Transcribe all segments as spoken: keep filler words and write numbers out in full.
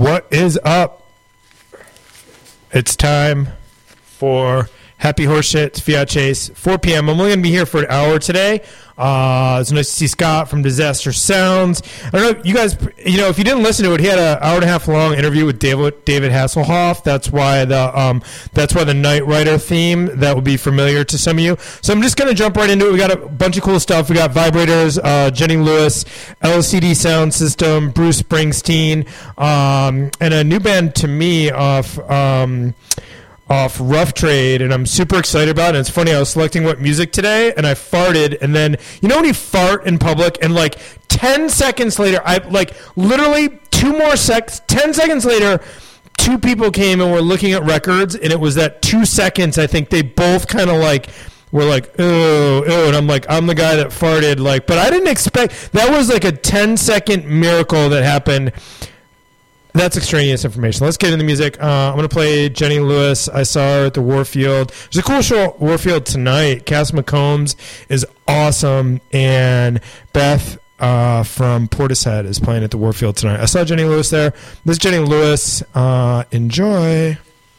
What is up? It's time for Happy Horseshit. It's Fiat Chase, four p.m. I'm only going to be here for an hour today. Uh, it's nice to see Scott from Disaster Sounds. I don't know if you guys, you know, if you didn't listen to it, he had an hour and a half long interview with David David Hasselhoff. That's why the um, that's why the Knight Rider theme that will be familiar to some of you. So I'm just going to jump right into it. We got a bunch of cool stuff. We got vibrators, uh, Jenny Lewis, L C D Sound System, Bruce Springsteen, um, and a new band to me off. Um, off Rough Trade, and I'm super excited about it. And it's funny, I was selecting what music today, and I farted, and then, you know when you fart in public, and like ten seconds later, I like literally two more seconds, ten seconds later, two people came and were looking at records, and it was that two seconds, I think they both kind of like, were like, oh, oh, and I'm like, I'm the guy that farted, like, but I didn't expect, that was like a ten second miracle that happened. That's extraneous information. Let's get into the music. Uh, I'm going to play Jenny Lewis. I saw her at the Warfield. There's a cool show at Warfield tonight. Cass McCombs is awesome, and Beth uh, from Portishead is playing at the Warfield tonight. I saw Jenny Lewis there. This is Jenny Lewis. Uh, enjoy.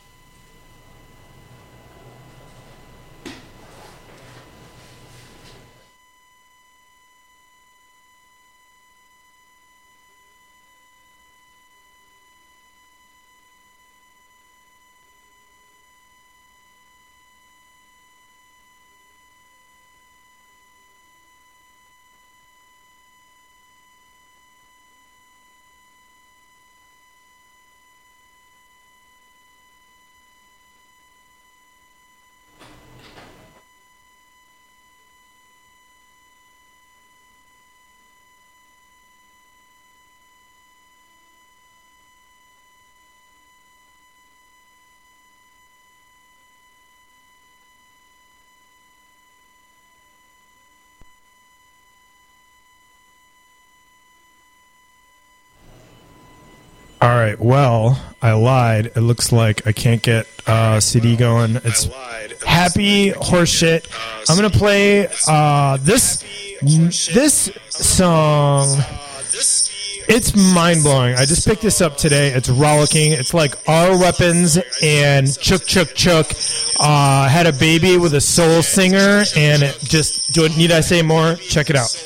All right, well, I lied. It looks like I can't get uh, C D going. It's Happy Horseshit. I'm going to play uh, this this song. It's mind-blowing. I just picked this up today. It's rollicking. It's like Our Weapons and Chook Chook Chook uh, had a baby with a soul singer, and it just, do, need I say more? Check it out.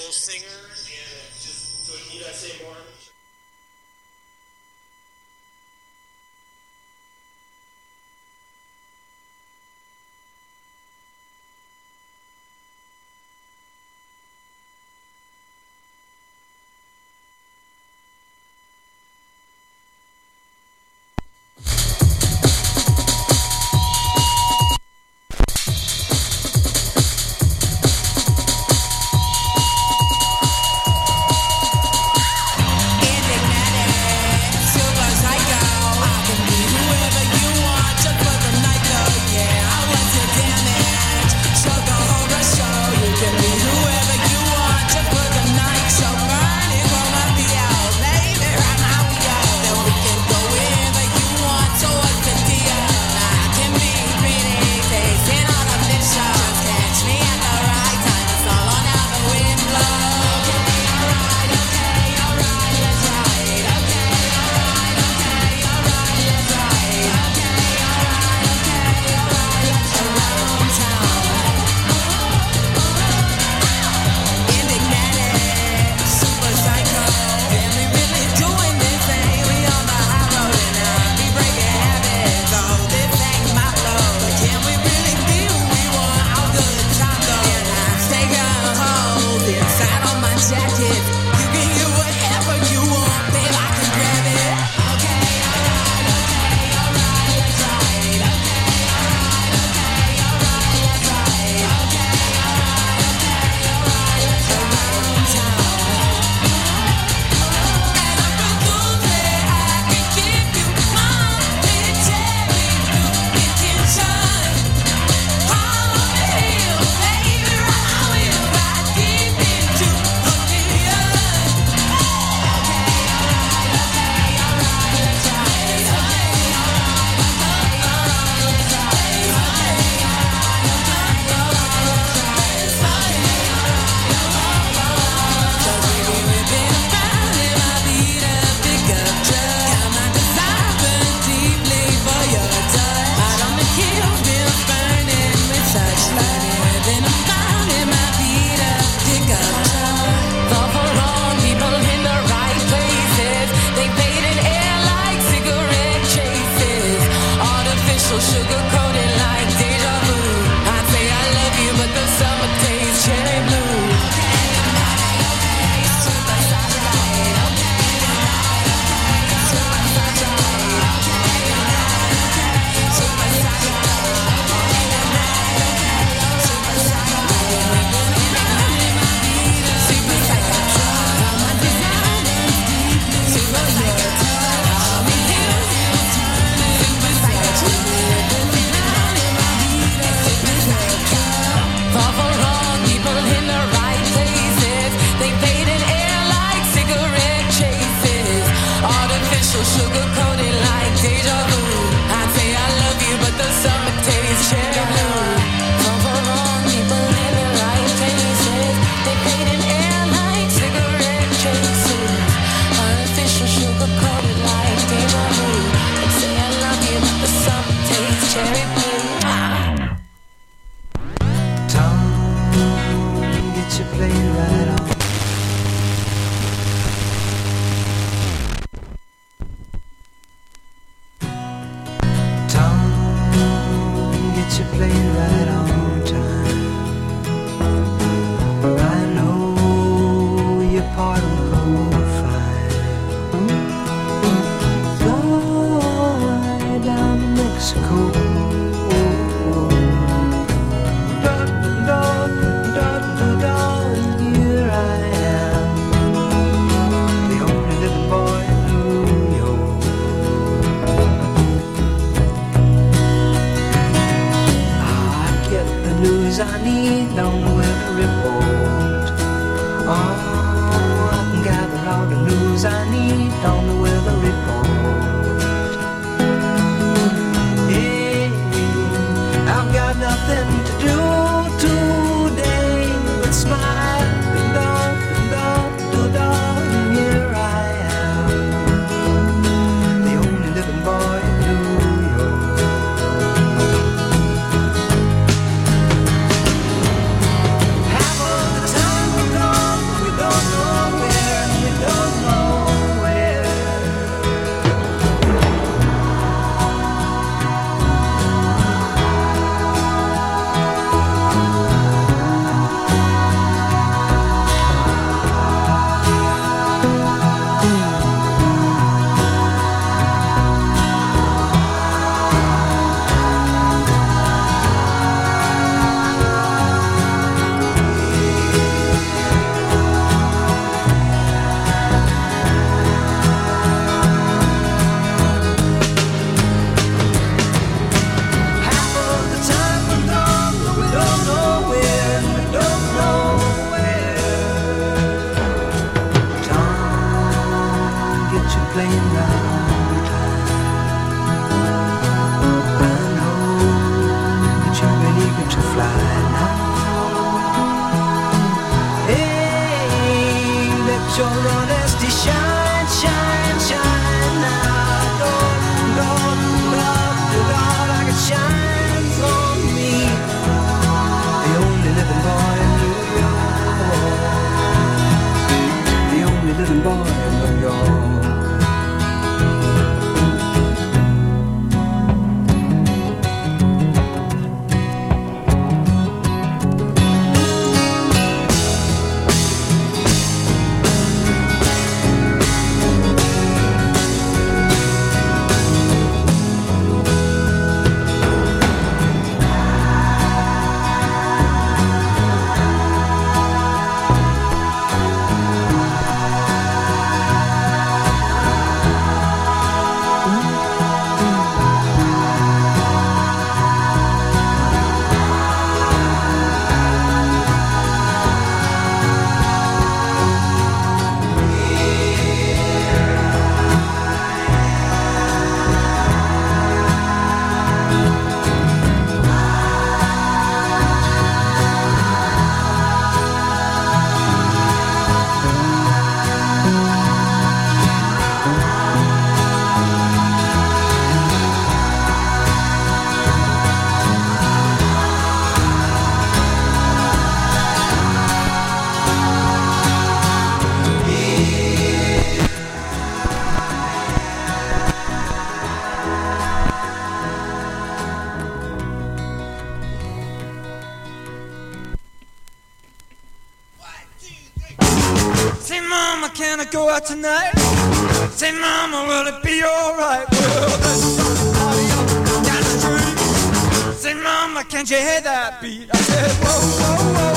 Can I go out tonight? Say, mama, will it be alright? Well, there's a party on down the street. Say, mama, can't you hear that beat? I said, whoa, whoa, whoa,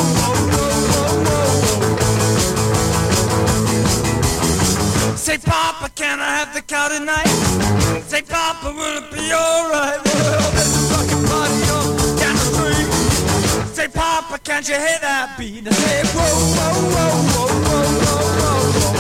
whoa, whoa, whoa. Say, Papa, can I have the cow tonight? Say, Papa, will it be alright? Well, there's a fucking party on down the street. Say, Papa, can't you hear that beat? I said, whoa, whoa, whoa, whoa, whoa, whoa, whoa.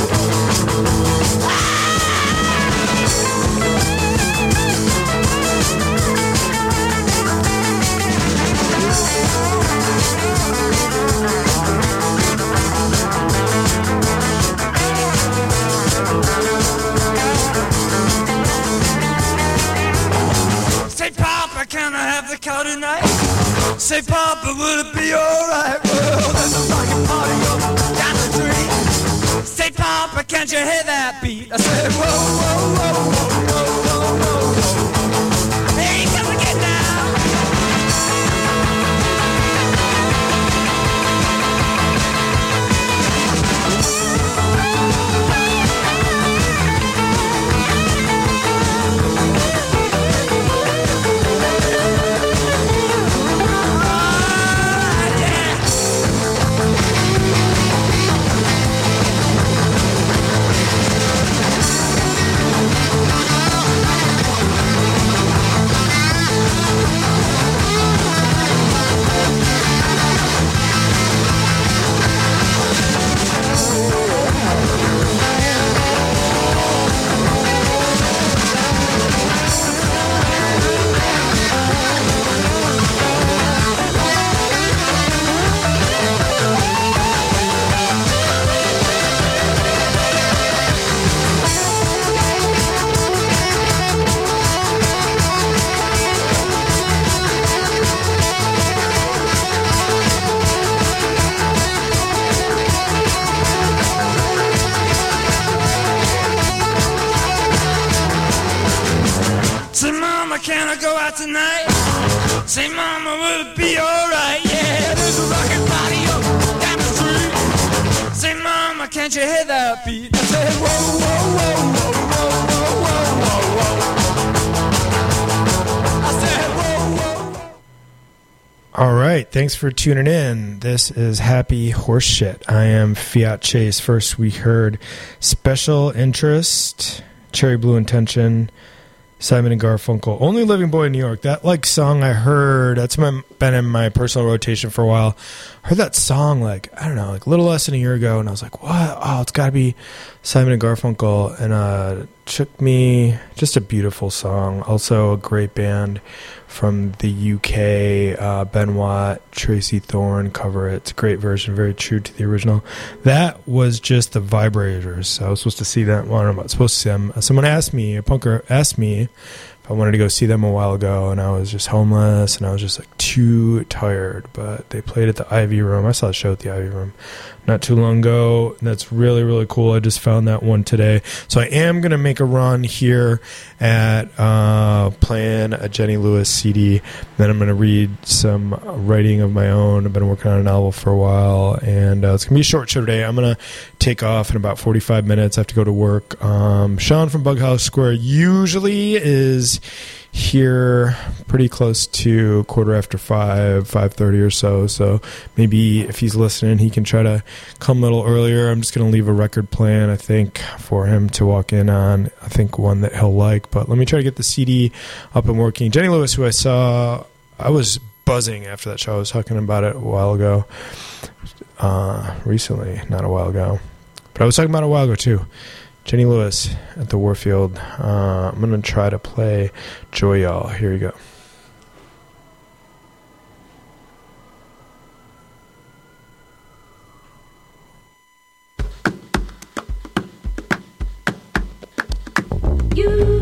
Say, Papa, can I have the cow tonight? Say, Papa, will it be alright? Well, there's a fucking party on down the street. Say, Papa, can't you hear that beat? I said, whoa, whoa, whoa, whoa, whoa, whoa, whoa, whoa. Hey, come again now. go out tonight? Say, mama, will it be alright? Yeah, there's a rockin' party up down the street. Say, mama, can't you hear that beat? I said, whoa, whoa, whoa, whoa, whoa, whoa, whoa, whoa. I said, whoa, whoa, whoa. All right, thanks for tuning in. This is Happy Horseshit. I am Fiat Chase. First, we heard Special Interest, Cherry Blue Intention, Simon and Garfunkel, Only Living Boy in New York. That like song I heard, that's my, been in my personal rotation for a while. I heard that song like, I don't know, like a little less than a year ago, and I was like, what? Oh, it's got to be Simon and Garfunkel. And uh, it took me, just a beautiful song. Also a great band from the U K, uh, Ben Watt, Tracy Thorn cover it. It's a great version, very true to the original. That was just the Vibrators. I was supposed to see them. Well, I'm not supposed to see them. Someone asked me, a punker asked me if I wanted to go see them a while ago, and I was just homeless, and I was just like too tired. But they played at the Ivy Room. I saw a show at the Ivy Room not too long ago. That's really, really cool. I just found that one today. So I am going to make a run here at uh, playing a Jenny Lewis C D. Then I'm going to read some writing of my own. I've been working on a novel for a while, and uh, it's going to be a short show today. I'm going to take off in about forty-five minutes. I have to go to work. Um, Sean from Bughouse Square usually is here pretty close to quarter after five, five thirty or so. So maybe if he's listening, he can try to come a little earlier. I'm just going to leave a record plan, I think, for him to walk in on. I think one that he'll like. But let me try to get the C D up and working. Jenny Lewis, who I saw, I was buzzing after that show. I was talking about it a while ago, uh, recently, not a while ago. But I was talking about it a while ago, too. Jenny Lewis at the Warfield. Uh, I'm going to try to play Joy Y'all. Here you go. You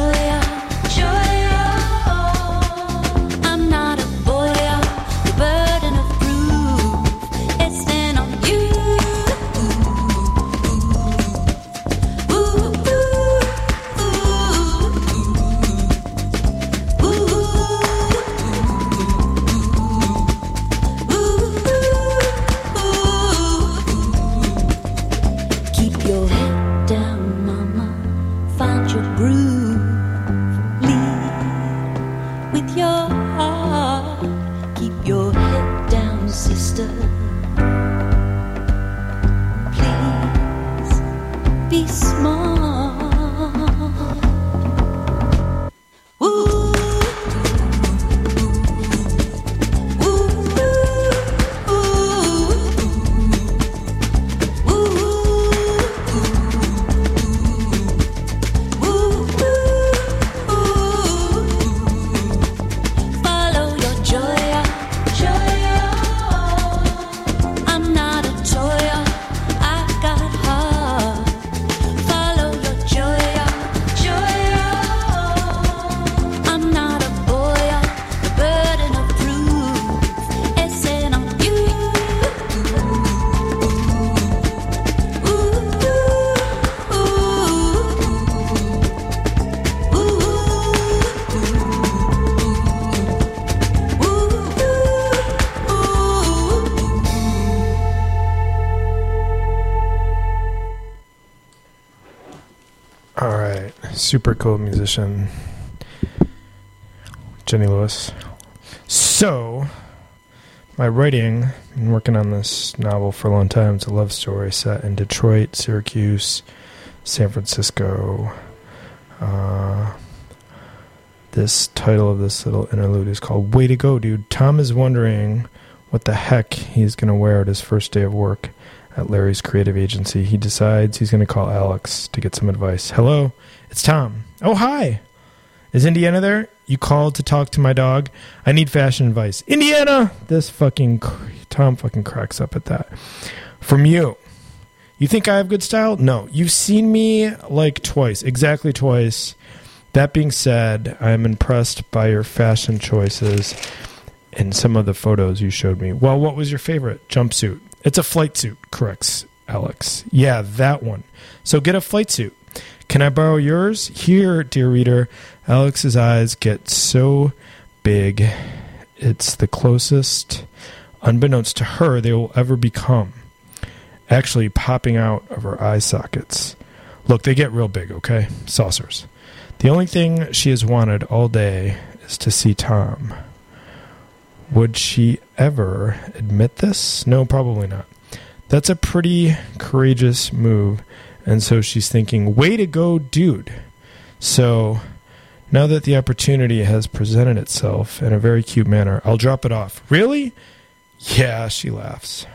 bird super cool musician, Jenny Lewis. So, my writing, I've been working on this novel for a long time. It's a love story set in Detroit, Syracuse, San Francisco. Uh, this title of this little interlude is called Way to Go, Dude. Tom is wondering what the heck he's going to wear at his first day of work at Larry's creative agency. He decides he's going to call Alex to get some advice. Hello, it's Tom. Oh, hi. Is Indiana there? You called to talk to my dog? I need fashion advice. Indiana! This fucking... Tom fucking cracks up at that. From you. You think I have good style? No. You've seen me like twice. Exactly twice. That being said, I'm impressed by your fashion choices in some of the photos you showed me. Well, what was your favorite? Jumpsuit. It's a flight suit, corrects Alex. Yeah, that one. So get a flight suit. Can I borrow yours? Here, dear reader. Alex's eyes get so big, it's the closest, unbeknownst to her, they will ever become. Actually popping out of her eye sockets. Look, they get real big, okay? Saucers. The only thing she has wanted all day is to see Tom. Would she ever admit this? No, probably not. That's a pretty courageous move, and so she's thinking, way to go, dude. So, now that the opportunity has presented itself in a very cute manner, I'll drop it off. Really? Yeah, she laughs.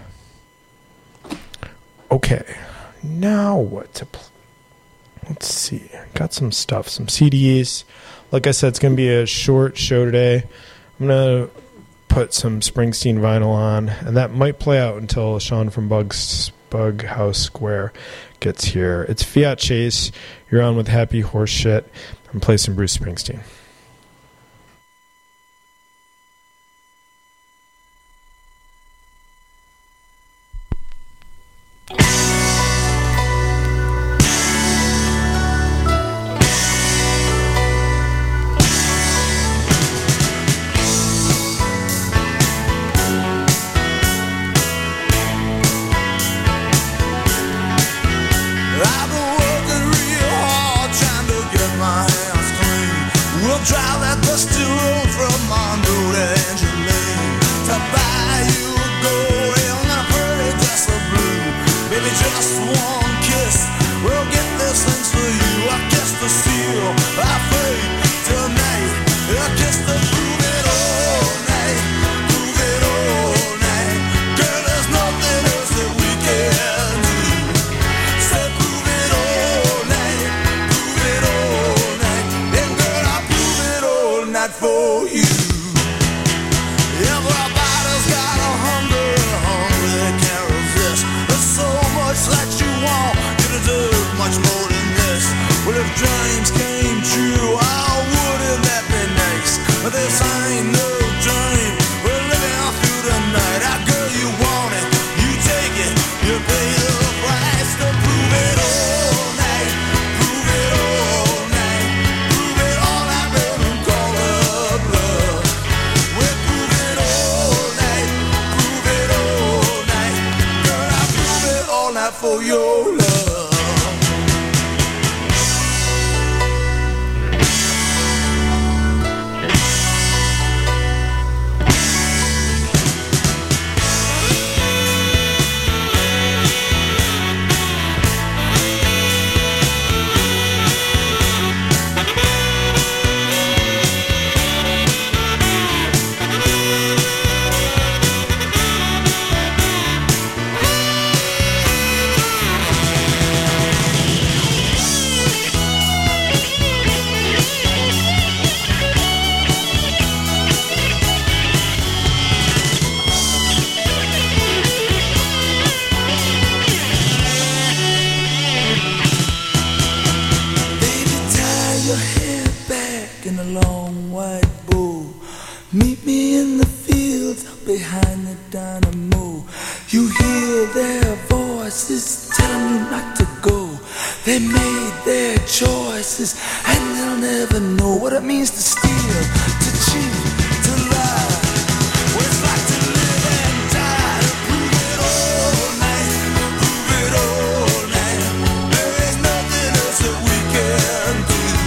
Okay, now what to play? Let's see. Got some stuff, some C Ds. Like I said, it's going to be a short show today. I'm going to put some Springsteen vinyl on, and that might play out until Sean from Bugs, Bug House Square gets here. It's Fiat Chase. You're on with Happy Horse Shit. I'm playing some Bruce Springsteen. There is nothing else that we can do.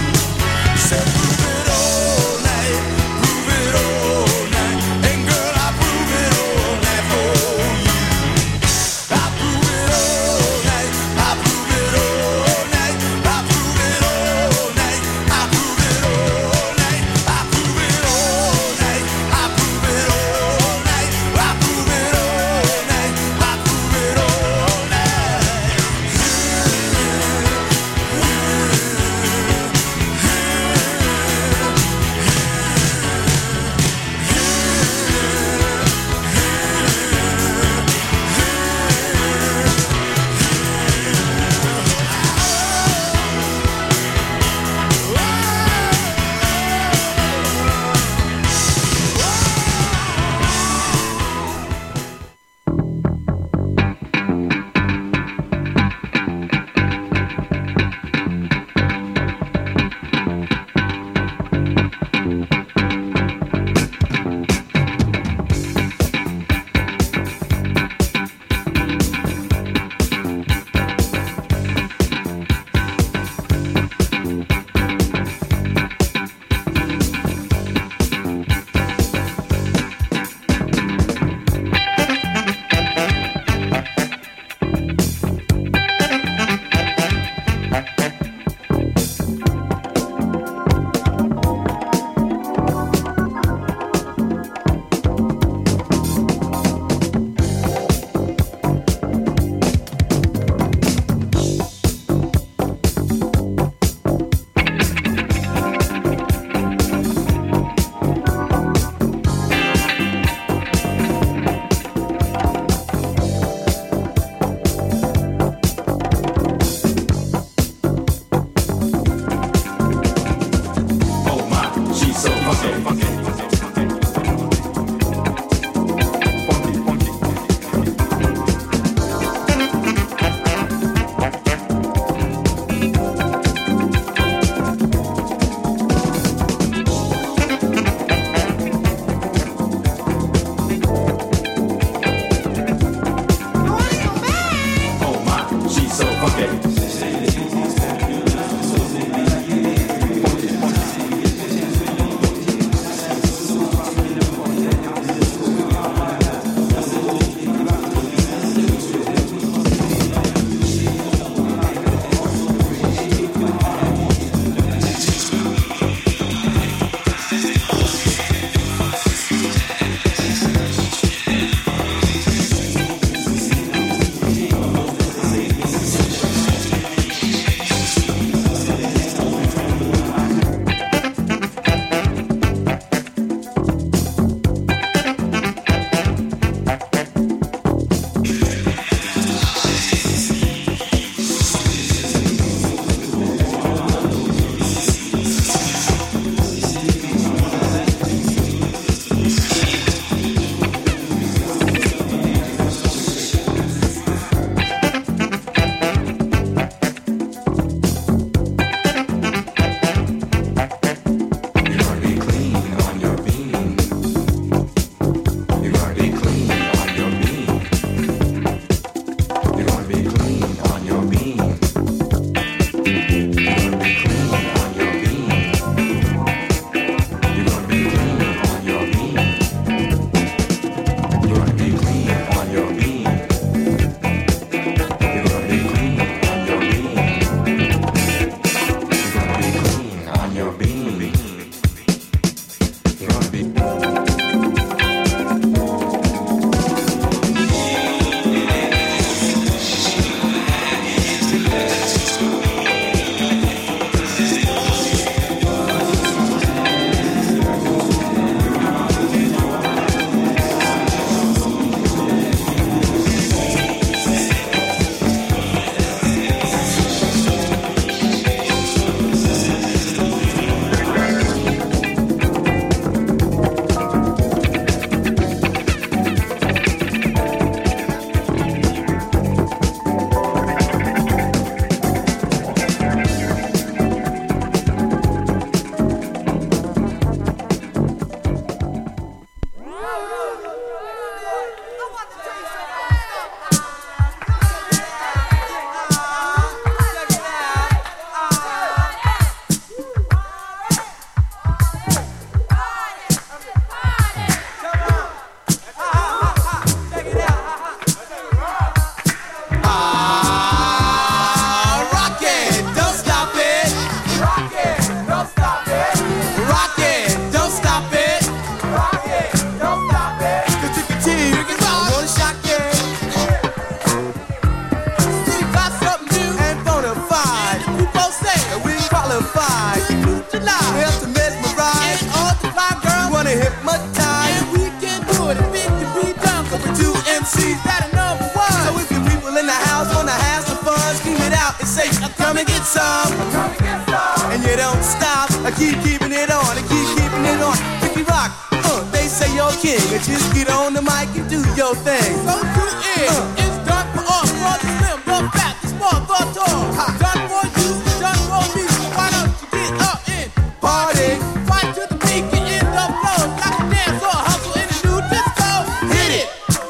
come and get some. And you don't stop, I keep keeping it on, I keep keeping it on. Ricky Rock, uh, they say you're king, and just get on the mic and do your thing. So tune in, uh. it's done for us, for the slim, the fat, the small, the tall. Ha. Done for you, done for me, so why don't you get up and party? Fight to the peak and in the flow, like a dance or hustle in a new disco. Hit it!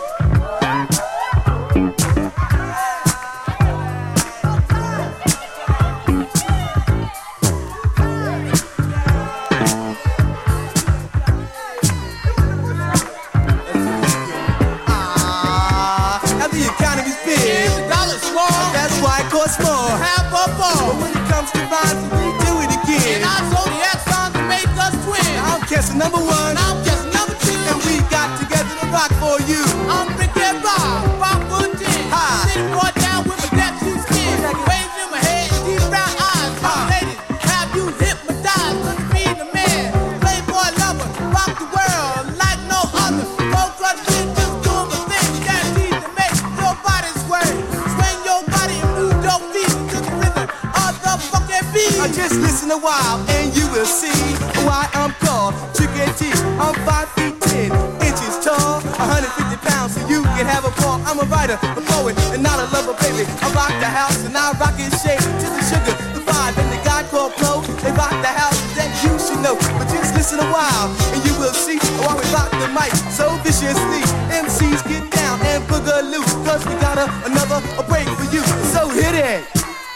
Small, half a ball. But when it comes to rhymes, we do it again. And our zodiac songs make us twin. I'm guessing number one, I'm guessing number two, and we got together to rock for you. I'm Ricky Rock, rock for ten. Sitting boy down with my tattoo skin, waves in my head, deep brown eyes. My ladies, have you hypnotized? Let me be the man, playboy lover, rock the world like no other. Go clutch shit, just doing my thing, guaranteed to make your body sway. Swing your body and move your feet to the rhythm of the fucking beat. Uh, just listen a while and you will see why I'm called Tricky T. I'm five feet ten inches tall, one hundred fifty pounds, so you can have a ball. I'm a writer, a poet, and not a lover, baby. I rock the house and I rock it shade to the sugar, the vibe, and the guy called Flo. They rock the house that you should know. But just listen a while and you will see why we rock the mic so viciously. M Cs get down and boogaloo, cause we got a, another a break for you. So hit it.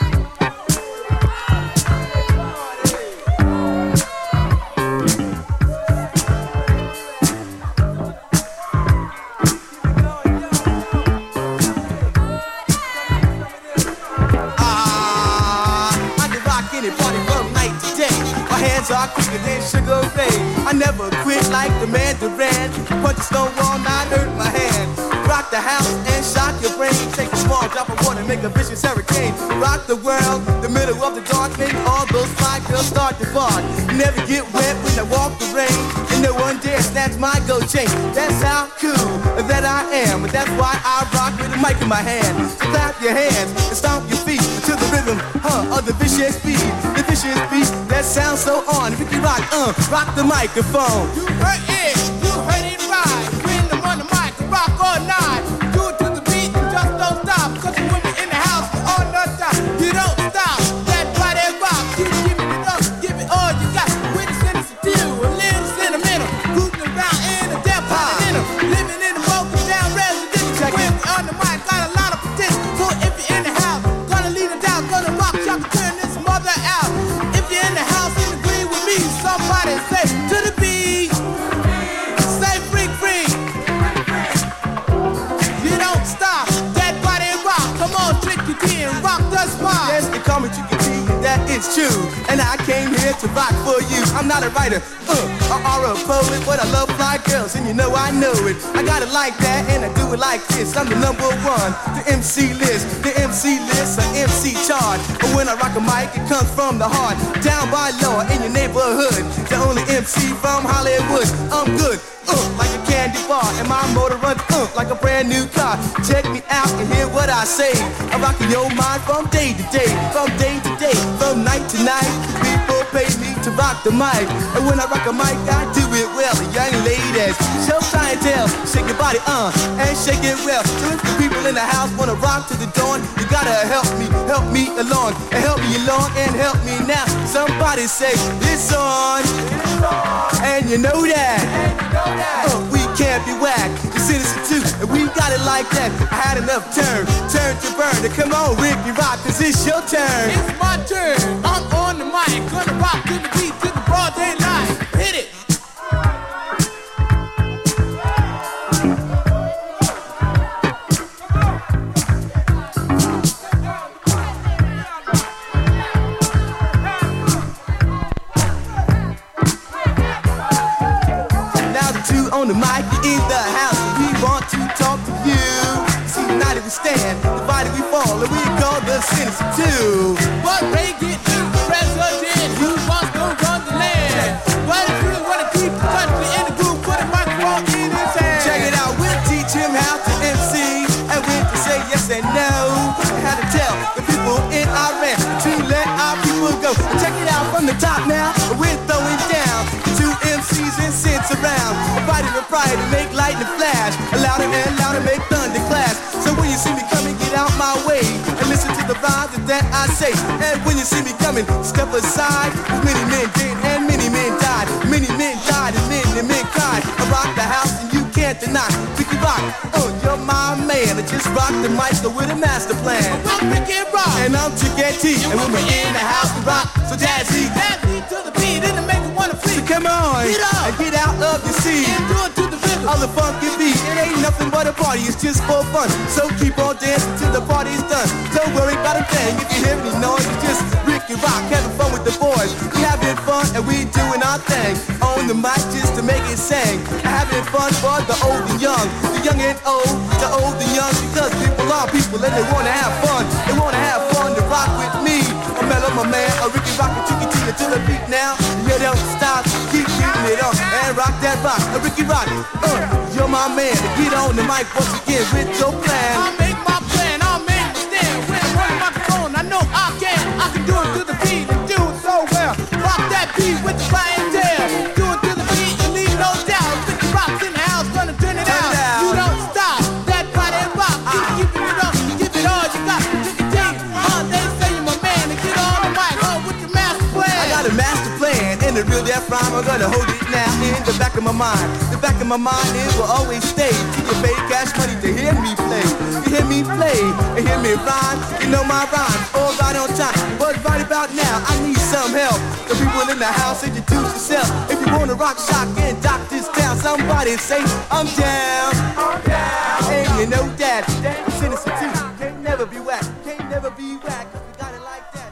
Are quicker than Sugar Ray. I never quit like the man Duran. Punch a stone wall, not hurt my hand. Rock the house and shock your brain. Take a small drop of water, make a vicious hurricane. Rock the world, the middle of the dark. Make all those fly girls start to bark. Never get wet when I walk the rain, and no one dare snatch my gold chain. That's how cool that I am, and that's why I rock with a mic in my hand. So clap your hands and stomp your feet to the rhythm, huh, of the vicious beat. The vicious beat that sounds so on. Ricky Rock, uh, rock the microphone. You heard it, you heard it right. When I'm on the mic, rock all night. Do it to the beat and just don't stop. Cause when we're in the house, we're on the top. You don't stop, that body rock. Keep giving it up, give it all you got. With a sentence of you, a little sentimental. Rooting around in the depth of the inner. Living in the broken down residential. When we're on the mic, got a lot of potential. So if you're in the house, gonna lead it down, gonna rock, y'all can turn this mother out. If you're in the house and agree with me, somebody say to the beat, say freak freak. You don't stop, that body rock. Come on, Tricky T and rock the spot. Yes, they call me Tricky T, and that is true. And I came here to rock for you. I'm not a writer, uh, or a poet, but I love fly girls, and you know I know it. I got it like that, and I do it like this. I'm the number one, the M C list, the M C list, an M C chart. But when I rock a mic, it comes from the heart. Down by law in your neighborhood, the only M C from Hollywood. I'm good, uh, like a candy bar, and my motor runs uh, like a brand new car. Check me out and hear what I say. I'm rocking your mind from day to day, from day to day, from night to night. People pay me to rock the mic, and when I rock a mic, I do it well. Young ladies, show clientele, shake your body, uh, and shake it well. So if the people in the house wanna rock to the dawn, you gotta help me, help me along, and help me along, and help me now. Somebody say it's on, and you know that, uh, we can't be whack. The citizen too, and we got it like that. I had enough turn, turn to burn. Now come on, Ricky Rock, 'cause it's your turn. It's my turn, I'm on the mic, gonna rock to the beat, to the broad daylight. Hit it. On the mic, in the house, we want to talk to you. See, united we stand, divided we fall, and we call the citizen too. But they get to the president, who wants to run the land? But if you wanna keep the country in the groove, put a microphone in his hand. Check it out, we'll teach him how to M C, and when to say yes and no, and how to tell the people in Iran to the top now, we're throwing down. Two M Cs and sits around. A body to pride to make lightning flash. A louder and louder make thunder clash. So when you see me coming, get out my way and listen to the rhymes that I say. And when you see me coming, step aside. Many men did and many men died. Many men died and many men cried. I rock the house and you can't deny. Ricky Rock, oh, you're my man. I just rock the mic with a master plan. I'm Ricky Rock. And I'm Chicken T. And when we're in the house, we rock. So jazzy. Jazzy to the beat, and to make it wanna flee. So come on, get up and get out of your seat. And do it to the rhythm. All the funky beat, it ain't nothing but a party. It's just for fun. So keep on dancing till the party's done. Don't worry about a thing. If you hear any noise, it's just Ricky Rock having fun with the boys. We having fun and we doing our thing. On the mic just to make it sing. Having fun for the old and young, the young and old, the old and young. Because people are people and they wanna have fun. They wanna have fun to rock with me. I'm Mellow, my man, a Ricky Rock and Chicky T to the beat now. You don't stop, keep beating it up and rock that rock. A Ricky Rock, uh, you're my man. Get on the mic once again with your plan. I'll make my plan, I'll make my stand. When I'm on the microphone, I know I can. I can do it to the beat and do it so well. Rock that beat with the clientele. Do it to the beat and leave no doubt. Ricky Rock's in the house, gonna turn it Turn out. it out. You don't stop, that body rock. Keep keeping it up, give it all you got. Chicky T, uh, they say you're my man. And get on the mic, oh, with your master plan. I got a master plan and a real death rhyme. I'm gonna hold it now in the back of my mind. The back of my mind, it will always stay. Till you pay cash money to hear me play. You hear me play and hear me rhyme. You know my rhyme, all right on time. But right about now, I need some help. The people in the house, introduce yourself. If you wanna rock, shock, and dock this town, somebody say, I'm down. I'm down. And you know that, that Sinister too. Can't never be whack, can't never be whack. Cause we got it like that.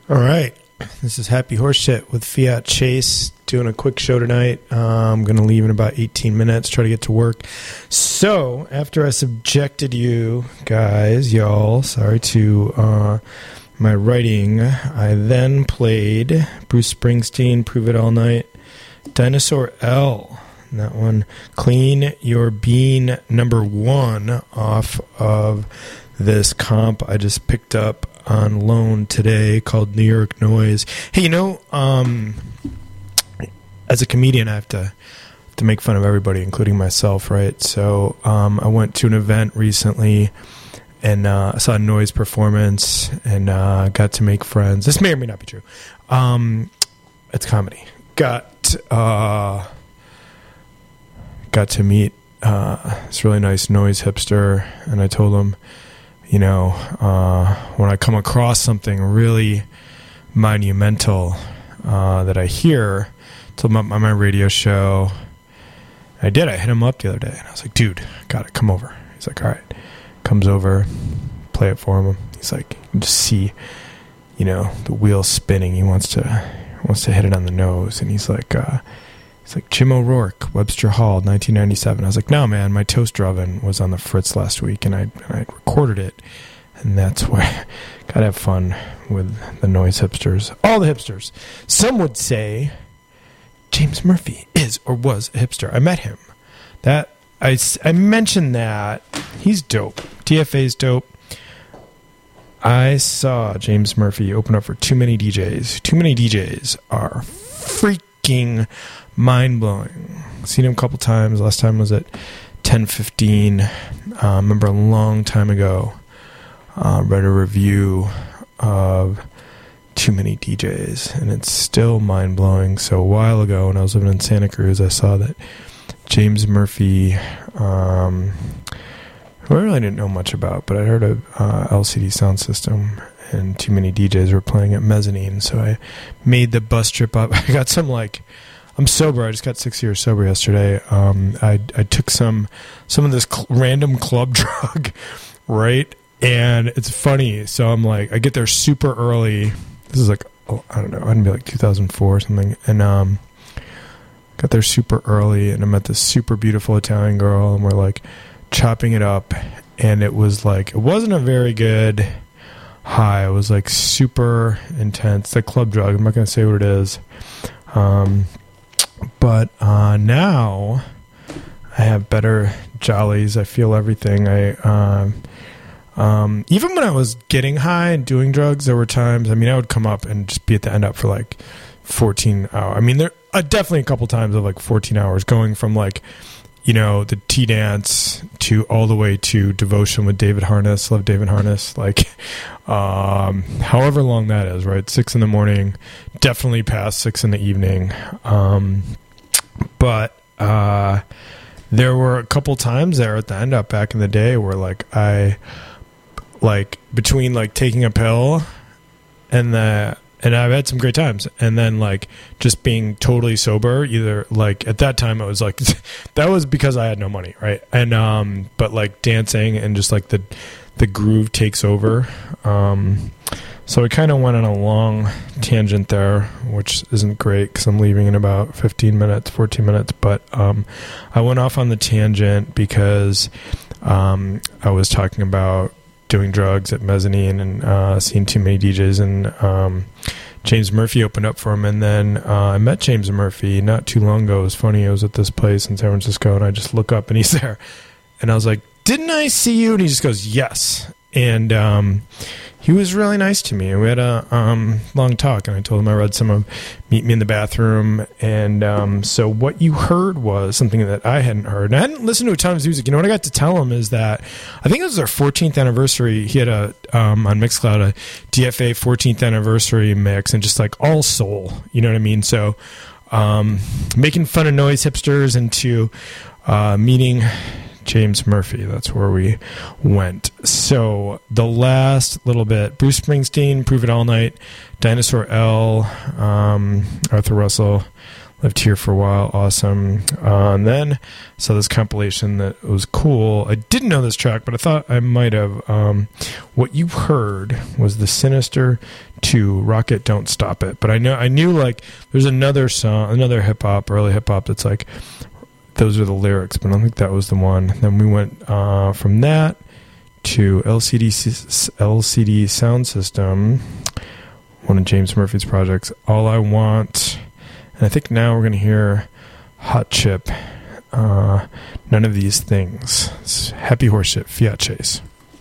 All right. This is Happy Horse Shit with Fiat Chase. Doing a quick show tonight. Uh, I'm going to leave in about eighteen minutes, try to get to work. So, after I subjected you guys, y'all, sorry, to uh, my writing, I then played Bruce Springsteen, Prove It All Night, Dinosaur L. And that one, Clean Your Bean, number one off of this comp I just picked up on loan today called New York Noise. Hey, you know, um, as a comedian, I have to have to make fun of everybody, including myself, right? So um, I went to an event recently, and uh, I saw a Noise performance, and uh, got to make friends. This may or may not be true. Um, it's comedy. Got uh, got to meet uh, this really nice Noise hipster, and I told him, you know, uh, when I come across something really monumental uh, that I hear, told him on my radio show. I did. I hit him up the other day, and I was like, dude, got it. Come over. He's like, all right. Comes over, play it for him. He's like, you can just see, you know, the wheel spinning. He wants to wants to hit it on the nose, and he's like, uh, he's like, Jim O'Rourke, Webster Hall, nineteen ninety-seven. I was like, no, man, my toaster oven was on the Fritz last week, and I and I recorded it, and that's why gotta have fun with the Noise hipsters. All the hipsters. Some would say James Murphy is or was a hipster. I met him. That I, I mentioned that. He's dope. T F A's dope. I saw James Murphy open up for Too Many D Js. Too Many D Js are freaking mind-blowing. Seen him a couple times. Last time was at ten fifteen. I uh, remember a long time ago, uh, read a review of Too Many D Js, and it's still mind-blowing. So a while ago, when I was living in Santa Cruz, I saw that James Murphy, um, who I really didn't know much about, but I heard of uh, L C D Sound System, and Too Many D Js were playing at Mezzanine, so I made the bus trip up. I got some, like, I'm sober. I just got six years sober yesterday. Um, I I took some some of this cl- random club drug, right? And it's funny. So I'm like, I get there super early. This is like, oh, I don't know, I'd be like two thousand four or something. And um, got there super early, and I met this super beautiful Italian girl, and we're like chopping it up. And it was like, it wasn't a very good high. It was like super intense. The club drug. I'm not going to say what it is. Um, but uh, now I have better jollies. I feel everything. I um, um, even when I was getting high and doing drugs, there were times. I mean, I would come up and just be at the end up for like fourteen hours. I mean, there uh, definitely a couple times of like fourteen hours, going from like, you know, the tea dance to all the way to Devotion with David Harness. Love David Harness. Like, um, however long that is, right? Six in the morning, definitely past six in the evening. Um, but uh, there were a couple times there at the end up back in the day where like I, like between like taking a pill and the, and I've had some great times. And then, like, just being totally sober, either, like, at that time, it was, like, that was because I had no money, right? And, um, but, like, dancing and just, like, the the groove takes over. Um, so I kind of went on a long tangent there, which isn't great because I'm leaving in about fifteen minutes, fourteen minutes. But um, I went off on the tangent because um, I was talking about doing drugs at Mezzanine and uh, seeing Too Many D Js, and um, James Murphy opened up for him. And then uh, I met James Murphy not too long ago. It was funny. I was at this place in San Francisco, and I just look up, and he's there. And I was like, didn't I see you? And he just goes, yes. And um, he was really nice to me. And we had a um, long talk, and I told him I read some of Meet Me in the Bathroom. And um, so what you heard was something that I hadn't heard. And I hadn't listened to a ton of his music. You know, what I got to tell him is that I think it was their fourteenth anniversary. He had a, um, on Mixcloud, a D F A fourteenth anniversary mix, and just like all soul. You know what I mean? So um, making fun of noise hipsters into uh, meeting James Murphy. That's where we went. So the last little bit, Bruce Springsteen, Prove It All Night, Dinosaur L, um, Arthur Russell, lived here for a while. Awesome. Uh, and then saw this compilation that was cool. I didn't know this track, but I thought I might have. Um, what you heard was the Sinister two Rocket Don't Stop It. But I know I knew like there's another song, another hip hop, early hip hop that's like those are the lyrics, but I don't think that was the one. Then we went uh, from that to L C D L C D Sound System, one of James Murphy's projects, All I Want. And I think now we're going to hear Hot Chip, uh, None of These Things. It's Happy Horseshit, Fiat Chase.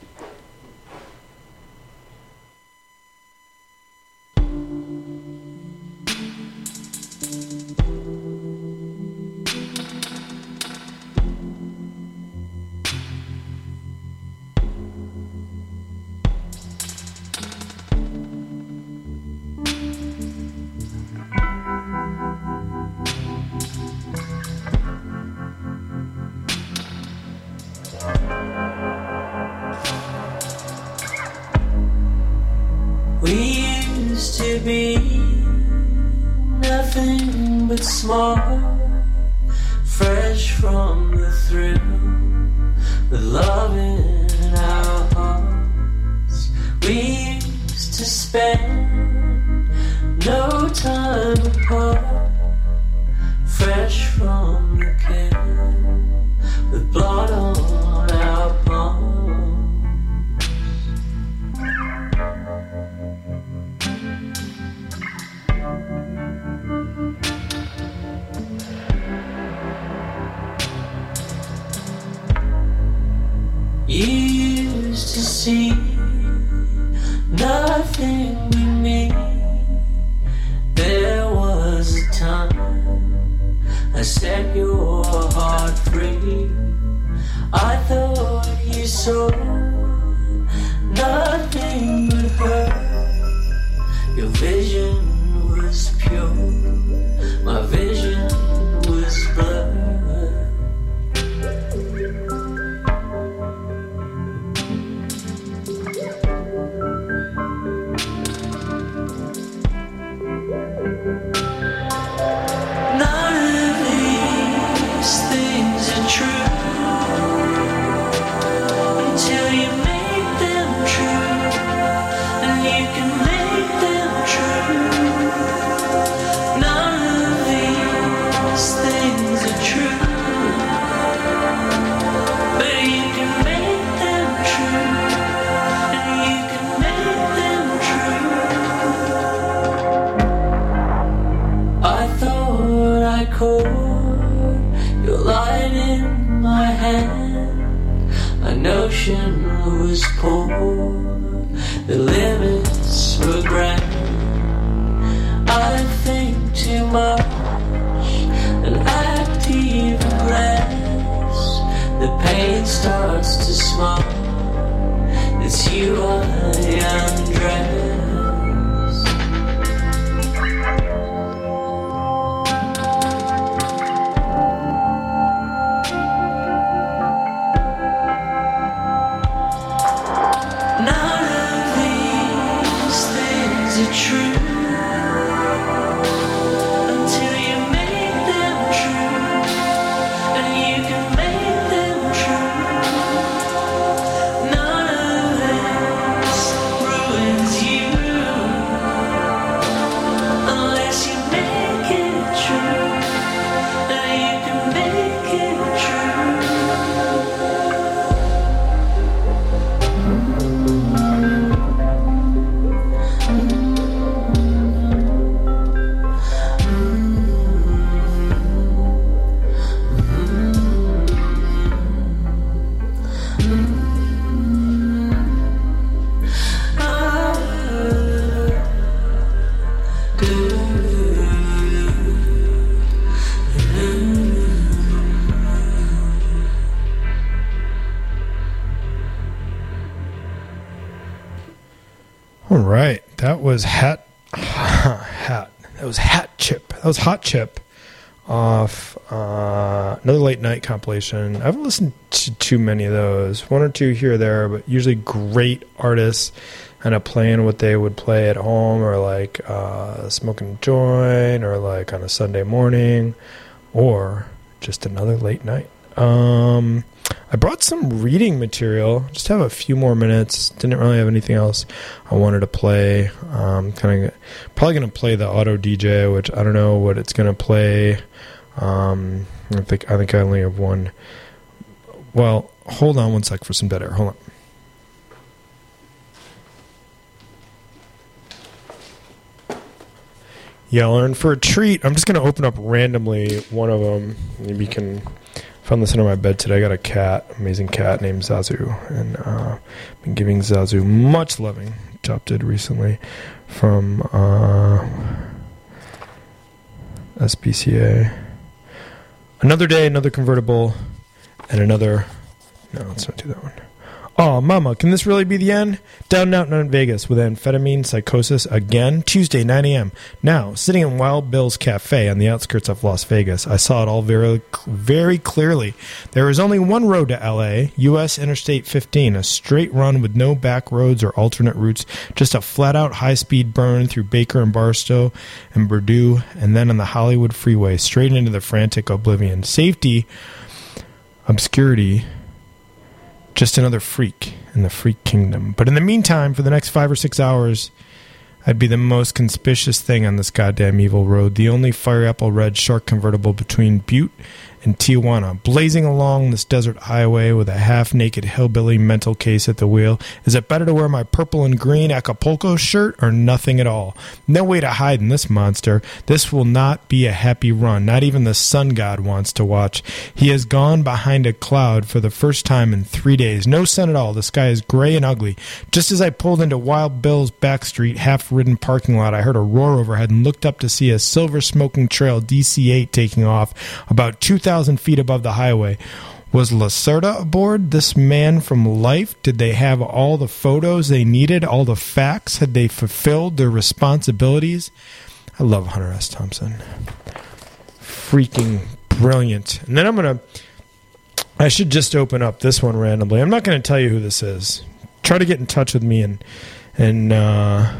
Be nothing but small, fresh from the thrill, with love in our hearts. We used to spend no time apart, fresh from the kill, with blood on our palms. You used to see nothing but me. There was a time I set your heart free. I thought you saw nothing but her. Your vision was pure, my vision was blurred. Your light in my hand, an ocean was poured, the limits were grand. I think too much and act even less. The pain starts to smile. It's you I undress. All right, that was hat, hat. That was Hat Chip. That was Hot Chip off uh, another late night compilation. I haven't listened to too many of those. One or two here or there, but usually great artists. kind of playing what they would play at home, or like uh, smoking a joint, or like on a Sunday morning, or just another late night. Um, I brought some reading material. Just have a few more minutes. Didn't really have anything else I wanted to play. Um, kind of probably going to play the Auto D J, which I don't know what it's going to play. Um, I think I think I only have one. Well, hold on one sec for some dead air. Hold on. Yeah, Lauren, for a treat, I'm just going to open up randomly one of them. Maybe you can... I found this under my bed today. I got a cat, amazing cat named Zazu, and uh, been giving Zazu much loving. Adopted recently from uh, S P C A. Another day, another convertible, and another... No, let's not do that one. Oh, mama, can this really be the end? Down and out in Vegas with amphetamine psychosis again. Tuesday, nine a.m. Now, sitting in Wild Bill's Cafe on the outskirts of Las Vegas, I saw it all very, very clearly. There is only one road to L A, U S Interstate fifteen, a straight run with no back roads or alternate routes, just a flat-out high-speed burn through Baker and Barstow and Purdue, and then on the Hollywood freeway, straight into the frantic oblivion. Safety, obscurity... just another freak in the freak kingdom. But in the meantime, for the next five or six hours, I'd be the most conspicuous thing on this goddamn evil road. The only fire apple red shark convertible between Butte and Tijuana, blazing along this desert highway with a half-naked hillbilly mental case at the wheel. Is it better to wear my purple and green Acapulco shirt or nothing at all? No way to hide in this monster. This will not be a happy run. Not even the sun god wants to watch. He has gone behind a cloud for the first time in three days. No sun at all. The sky is gray and ugly. Just as I pulled into Wild Bill's backstreet, half-ridden parking lot, I heard a roar overhead and looked up to see a silver smoking trail D C eight taking off about two thousand feet above the highway. Was Lacerda aboard? This man from Life? Did they have all the photos they needed? All the facts? Had they fulfilled their responsibilities? I love Hunter S. Thompson. Freaking brilliant. And then I'm going to... I should just open up this one randomly. I'm not going to tell you who this is. Try to get in touch with me and and uh,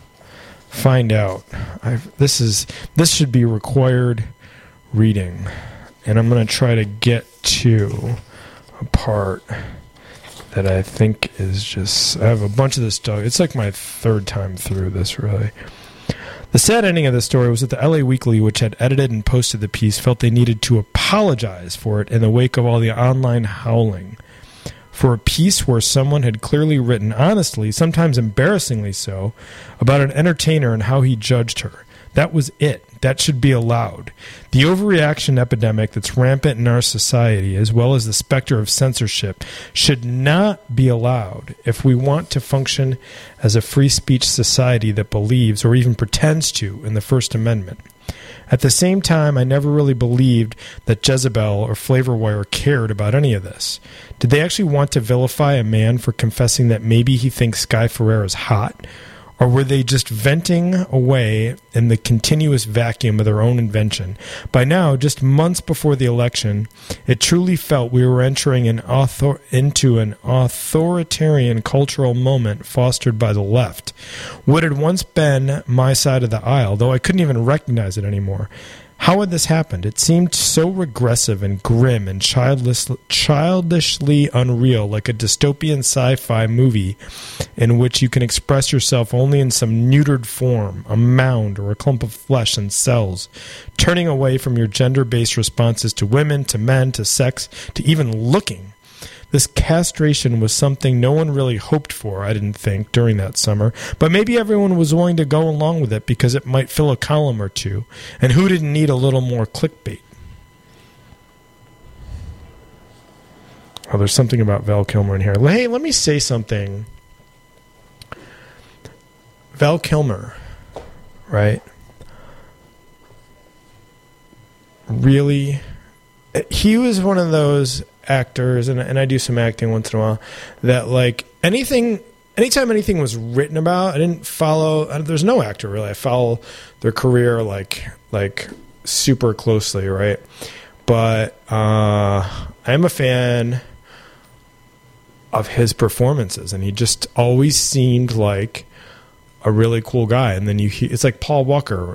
find out. I've, this is this should be required reading. And I'm going to try to get to a part that I think is just... I have a bunch of this stuff. It's like my third time through this, really. The sad ending of the story was that the L A Weekly, which had edited and posted the piece, felt they needed to apologize for it in the wake of all the online howling. For a piece where someone had clearly written, honestly, sometimes embarrassingly so, about an entertainer and how he judged her. That was it. That should be allowed. The overreaction epidemic that's rampant in our society, as well as the specter of censorship, should not be allowed if we want to function as a free speech society that believes, or even pretends to, in the First Amendment. At the same time, I never really believed that Jezebel or Flavor Wire cared about any of this. Did they actually want to vilify a man for confessing that maybe he thinks Sky Ferrer is hot? Or were they just venting away in the continuous vacuum of their own invention? By now, just months before the election, it truly felt we were entering an author- into an authoritarian cultural moment fostered by the left. What had once been my side of the aisle, though I couldn't even recognize it anymore. How had this happened? It seemed so regressive and grim and childless, childishly unreal, like a dystopian sci-fi movie in which you can express yourself only in some neutered form, a mound or a clump of flesh and cells, turning away from your gender-based responses to women, to men, to sex, to even looking. This castration was something no one really hoped for, I didn't think, during that summer. But maybe everyone was willing to go along with it because it might fill a column or two. And who didn't need a little more clickbait? Oh, there's something about Val Kilmer in here. Hey, let me say something. Val Kilmer, right? Really? He was one of those actors, and, and I do some acting once in a while, that like anything, anytime anything was written about, I didn't follow, there's no actor really, I follow their career like, like super closely, right? But uh, I'm a fan of his performances, and he just always seemed like a really cool guy. And then you hear, it's like Paul Walker.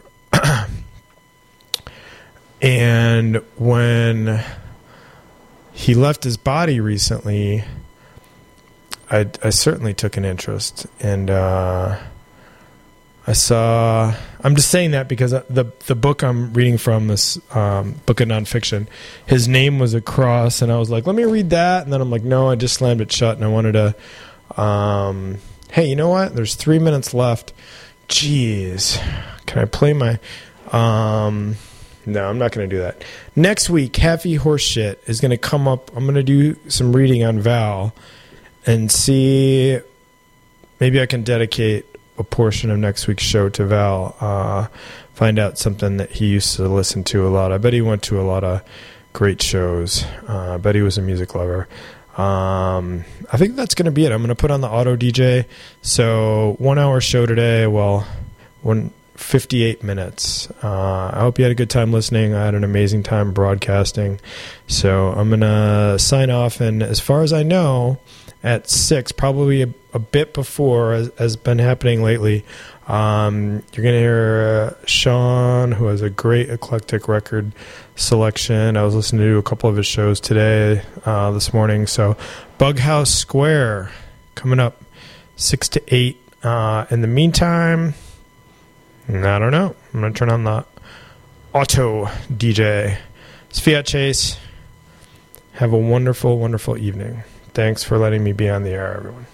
And when he left his body recently, I, I certainly took an interest. And uh, I saw... I'm just saying that because the the book I'm reading from, this um, book of nonfiction, his name was across, and I was like, let me read that. And then I'm like, no, I just slammed it shut, and I wanted to... Um, hey, you know what? There's three minutes left. Jeez. Can I play my... Um, no, I'm not going to do that. Next week, Happy Horseshit is going to come up. I'm going to do some reading on Val and see... Maybe I can dedicate a portion of next week's show to Val. Uh, find out something that he used to listen to a lot. I bet he went to a lot of great shows. Uh, I bet he was a music lover. Um, I think that's going to be it. I'm going to put on the auto D J. So one hour show today. Well, one fifty-eight minutes. Uh, I hope you had a good time listening. I had an amazing time broadcasting. So I'm going to sign off. And as far as I know, at six, probably a, a bit before, as has been happening lately, um, you're going to hear uh, Sean, who has a great eclectic record selection. I was listening to a couple of his shows today, uh, this morning. So Bughouse Square coming up six to eight. Uh, in the meantime, I don't know. I'm going to turn on the auto D J. It's Fiat Chase. Have a wonderful, wonderful evening. Thanks for letting me be on the air, everyone.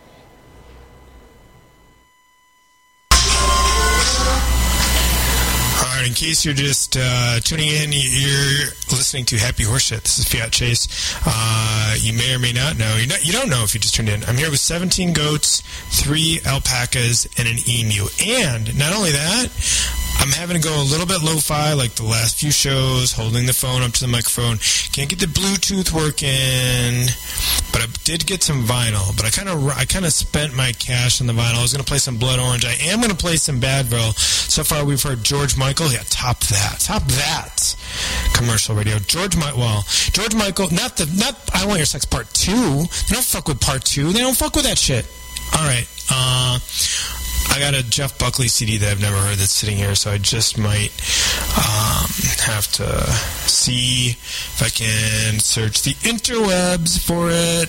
All right, in case you're just uh, tuning in, you're listening to Happy Horseshit. This is Fiat Chase. Uh, you may or may not know. You not, you don't know if you just tuned in. I'm here with seventeen goats, three alpacas, and an emu. And not only that, I'm having to go a little bit lo-fi like the last few shows, holding the phone up to the microphone. Can't get the Bluetooth working, but I did get some vinyl. But I kind of I kind of spent my cash on the vinyl. I was going to play some Blood Orange. I am going to play some Badville. So far, we've heard George Michael. Yeah, top that. Top that. Commercial radio. George Michael. Well, George Michael, not the, not I Want Your Sex Part two. They don't fuck with Part two. They don't fuck with that shit. All right. Uh... I got a Jeff Buckley C D that I've never heard that's sitting here, so I just might um, have to see if I can search the interwebs for it.